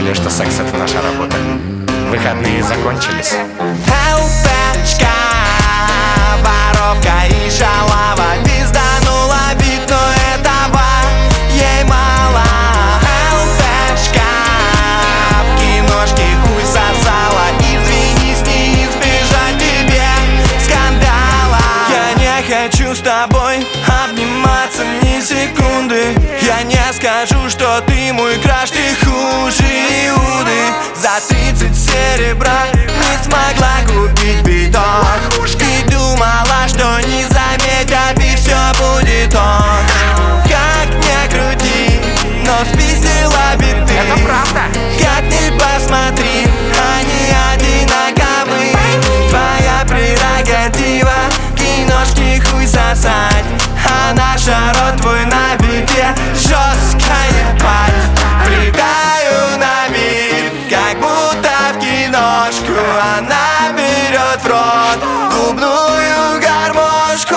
забыли, что секс — это наша работа. Выходные закончились. Элпечка, воровка и шалава, пизданула бит, но этого ей мало. Элпечка, в киношке хуй сосала, извинись, не избежать тебе скандала. Я не хочу с тобой обниматься ни секунды. Я не скажу, что ты мой краш, ты хуже Иуды. За 30 серебра не смогла купить биток. Ты думала, что не заметят и все будет ок. Как не крути, но спиздила биты. Это правда. Как ни посмотри, они одинаковы. Твоя прерогатива киношки хуй сосать, а наша рот твой на бите жесткая пать. Прыгаю на бит, как будто в киношку. Она берет в рот губную гармошку.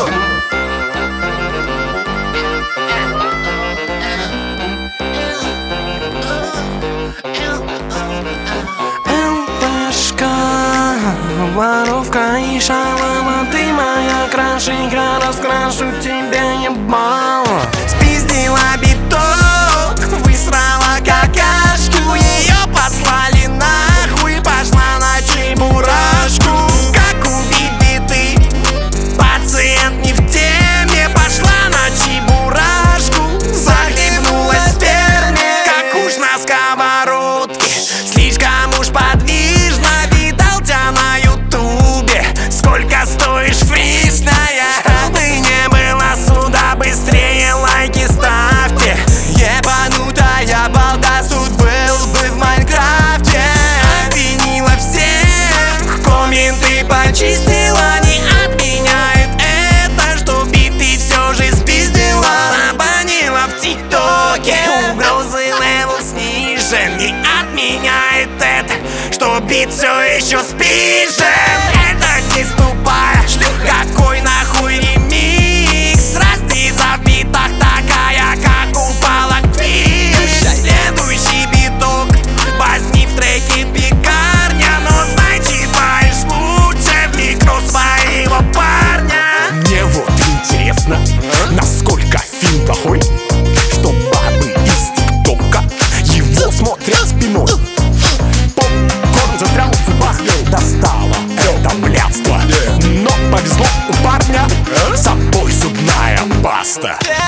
ЛПшка, воровка и шалава, ты моя крашенька, раскрашу тебя ебало. Спиздила биток, высрала какашку, ее послали нахуй, пошла на чебурашку. Как убить биты? Пациент не в теме, пошла на чебурашку, захлебнулась в сперме, как уж на сковородке. Слишком уж подвижно, видал тебя на ютубе. Сколько стоишь, фришная? Чтобы не было суда, быстрее лайки ставьте. Ебанутая балда, суд был бы в Майнкрафте. Обвинила всех, комменты почистила. Не отменяет это, что биты все же спиздила. Забанила в ТикТоке, угрозы левел снижен. Не отменяет это, что бит все еще спишем. Это не ступая шлюха, какой нахуй ремикс? Разница в битах такая, как упала Твич. Следующий биток возьми в треке пекарня, но знай, читаешь лучше в микро своего парня. Мне вот интересно, насколько фильм плохой, что бабы из ТикТока его смотрят спиной. Попкорн застрял в зубах, достало это блядство. Но повезло у парня, с собой зубная паста.